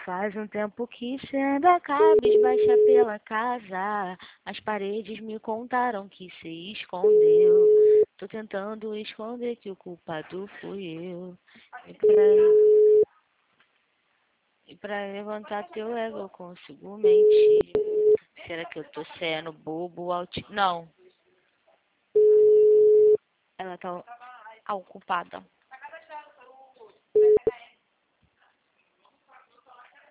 Faz um tempo que cê anda cabisbaixa pela casa. As paredes me contaram que cê escondeu. Tô tentando esconder que o culpado fui eu. E pra levantar teu ego eu consigo mentir. Será que eu tô sendo bobo? Não. Ela tá ocupada.